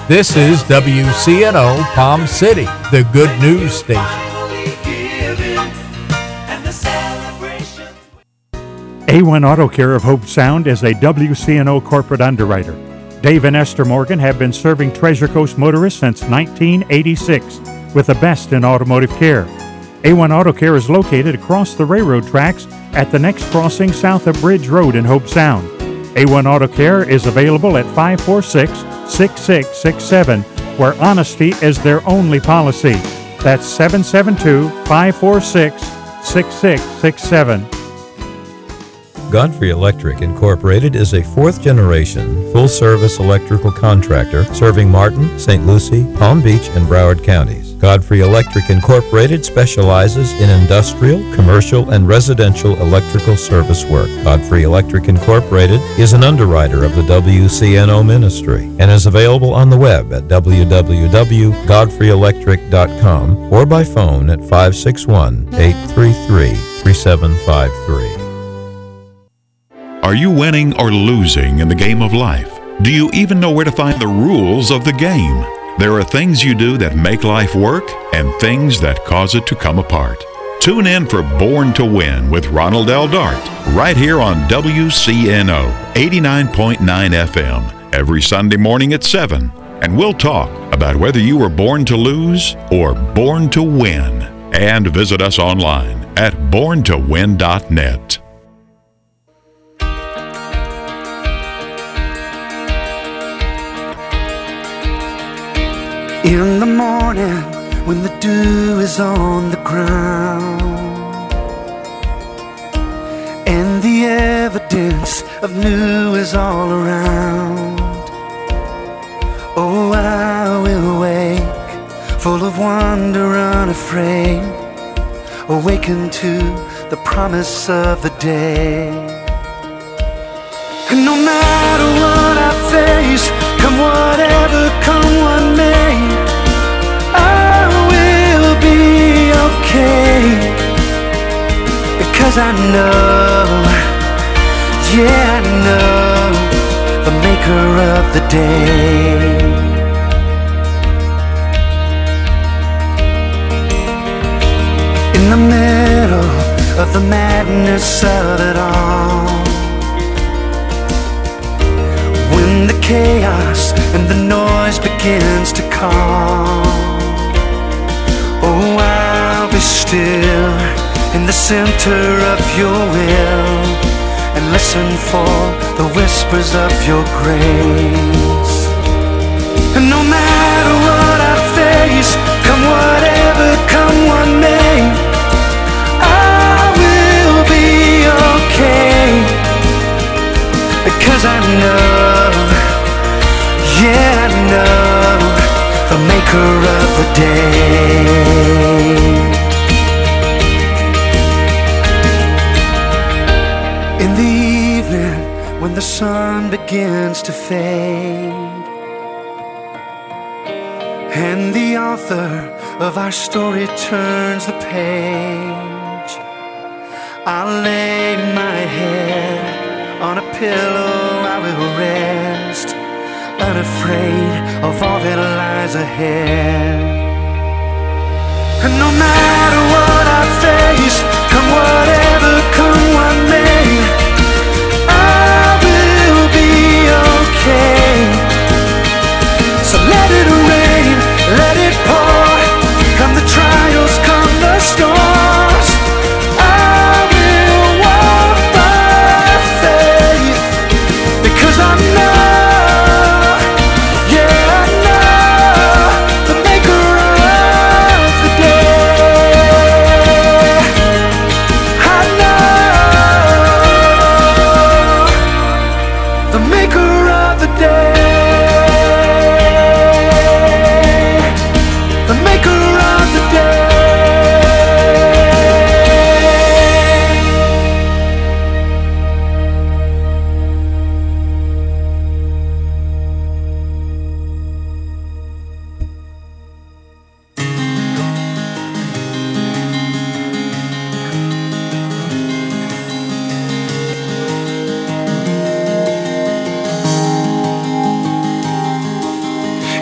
This is WCNO Palm City, the good news station. A1 Auto Care of Hope Sound is a WCNO corporate underwriter. Dave and Esther Morgan have been serving Treasure Coast motorists since 1986 with the best in automotive care. A1 Auto Care is located across the railroad tracks at the next crossing south of Bridge Road in Hope Sound. A1 Auto Care is available at 546-6667, where honesty is their only policy. That's 772-546-6667. Godfrey Electric Incorporated is a fourth-generation, full-service electrical contractor serving Martin, St. Lucie, Palm Beach, and Broward counties. Godfrey Electric Incorporated specializes in industrial, commercial, and residential electrical service work. Godfrey Electric Incorporated is an underwriter of the WCNO ministry and is available on the web at www.godfreyelectric.com or by phone at 561-833-3753. Are you winning or losing in the game of life? Do you even know where to find the rules of the game? There are things you do that make life work and things that cause it to come apart. Tune in for Born to Win with Ronald L. Dart right here on WCNO 89.9 FM every Sunday morning at 7. And we'll talk about whether you were born to lose or born to win. And visit us online at borntowin.net. In the morning, when the dew is on the ground and the evidence of new is all around, oh, I will wake, full of wonder, unafraid, awaken to the promise of the day. And no matter what I face, come whatever, come what may, I will be okay, because I know, yeah, I know the maker of the day. In the middle of the madness of it all, when the chaos and the noise begins to call, oh, I'll be still in the center of your will and listen for the whispers of your grace. And no matter what I face, come whatever, come what may, I will be okay, because I know, yeah, I know the maker of the day. In the evening, when the sun begins to fade and the author of our story turns the page, I'll lay my head on a pillow, I will rest, unafraid of all that lies ahead. And no matter what I face, come whatever, come what may, I will be okay. So let it rain, let it pour, come the trials, come the storms, I will walk by faith, because I know, yeah, I know the maker of the day. I know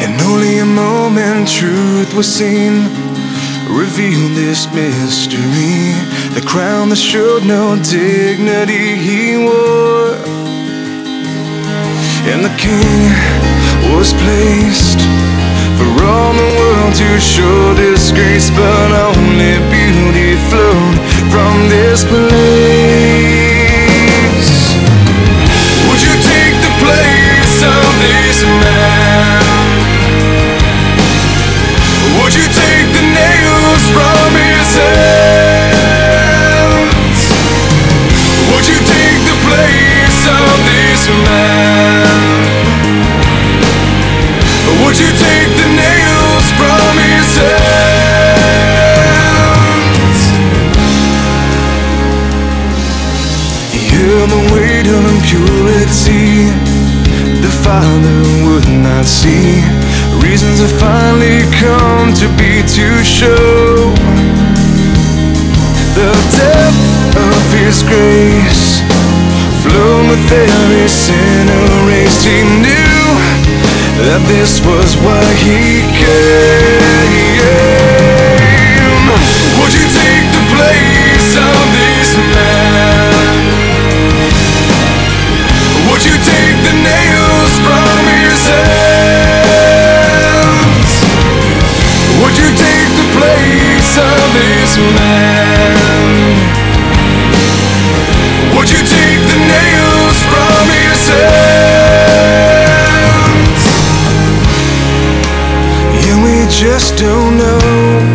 and only a moment truth was seen. Revealed this mystery, the crown that showed no dignity he wore. And the king was placed for all the world to show disgrace, but only beauty flowed from this place. Would you take the place of this man? Would you take the nails from his hands? Would you take the place of this man? Would you take the nails from his hands? Hear the weight of impurity the Father would not see. Reasons have finally come to be to show the depth of His grace flowed with every sin erased. He knew that this was why He came. Would you take the place of this man? Would you take the nails from His hands? Would you take the place of this man? Would you take the nails from His hands? Yeah, we just don't know.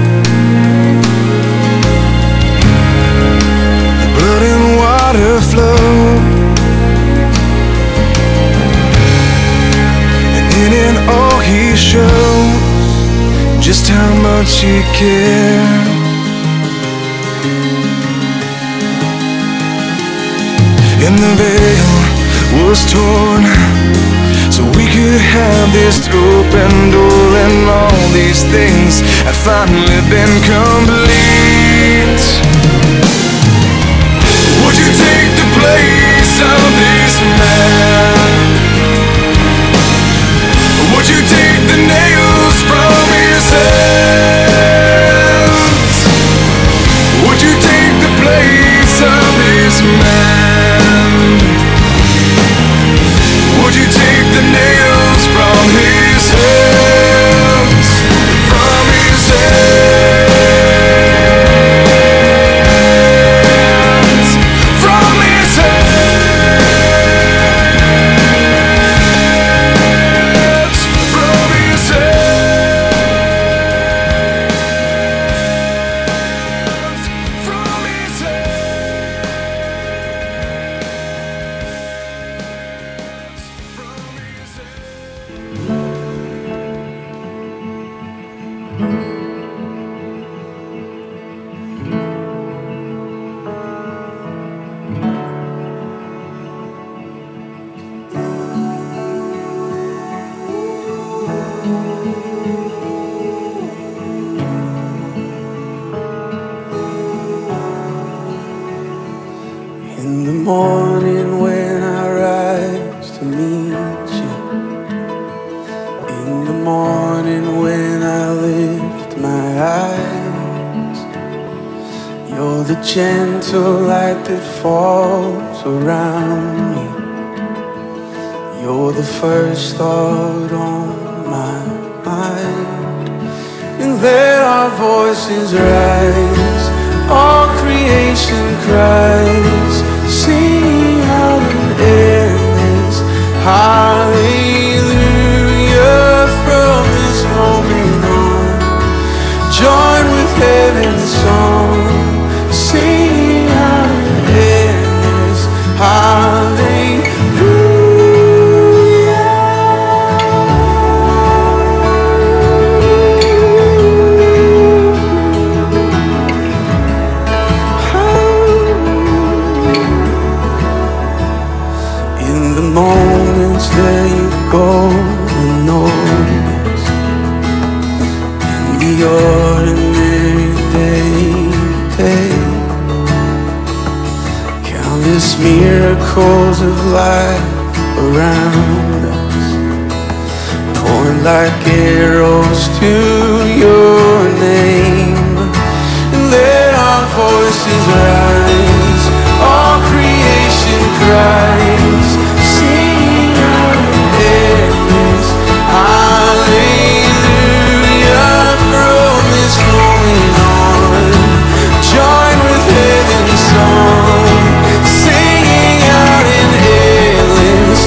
The blood and water flow, and in all He shows just how much He cared. And the veil was torn so we could have this open door, and all these things have finally been complete. Would you take the place of this man? Would you take the nails from His hands? Would you take the place of this man? Would you take the nails from His hands? From His hands? From His hands? From His hands? From His In the morning when I rise to meet You, in the morning when I lift my eyes, You're the gentle light that falls around me. You're the first thought on my mind. And there our voices rise, all creation cries, sing out and endless hallelujah. From this moment on, join with heaven's song, sing out and endless hallelujah. Moments there You go unnoticed, in the ordinary day, countless miracles of life around us, pouring like arrows to your name. And let our voices rise, all creation cries, singing out in endless hallelujah. From this moment on, join with heaven's song, singing out in endless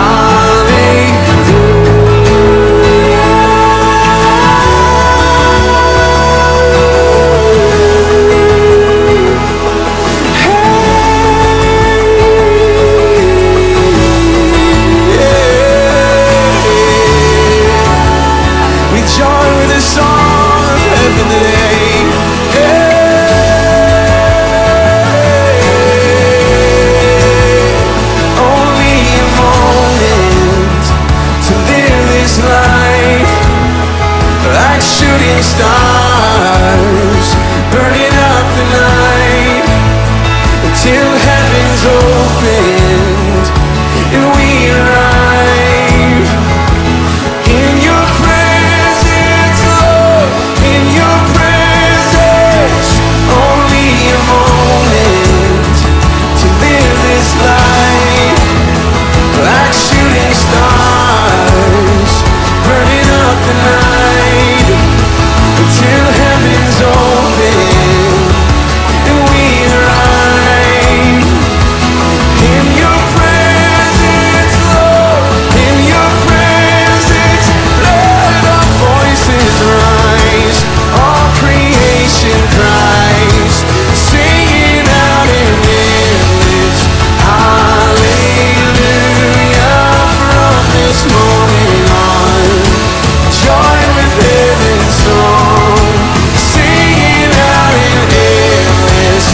stars burning up the night until heaven's opened and we arrive in your presence, Lord, in your presence. Only a moment to live this life, like shooting stars burning up the night till heaven's open and we arrive in your presence, Lord, in your presence. Let our voices rise, all creation cries, singing out in endless hallelujah. From this moment on, join with heaven's song, singing out in endless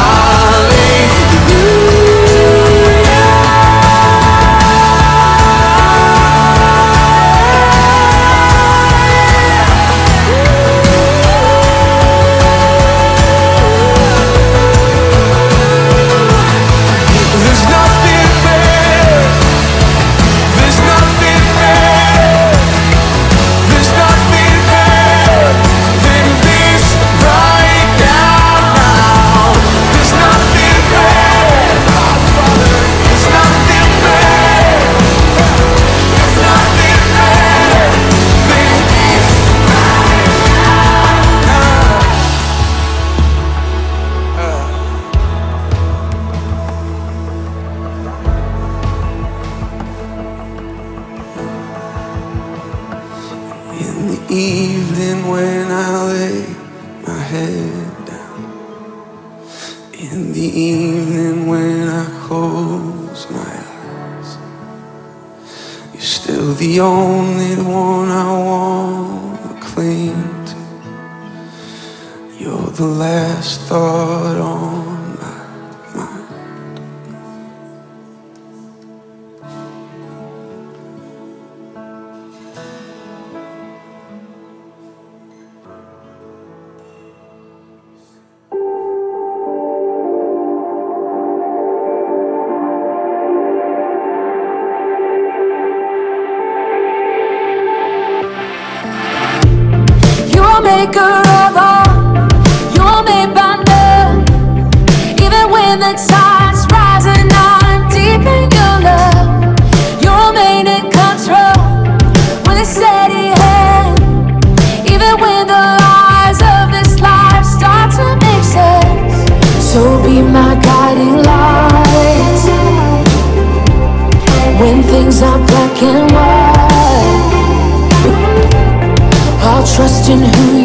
There's nothing better, there's nothing better, there's nothing better than this right now. There's nothing better, there's nothing better, there's nothing better than this right now. In the evening when I lay my head down, in the evening when I close my eyes, you're still the only one I want to cling to. You're the last thought on my mind. You're a maker of all, you're made by none. Even when the tide's rising, I'm deep in your love. You're made in control with a steady hand. Even when the lies of this life start to make sense, so be my guiding light when things are black and white. I'll trust in who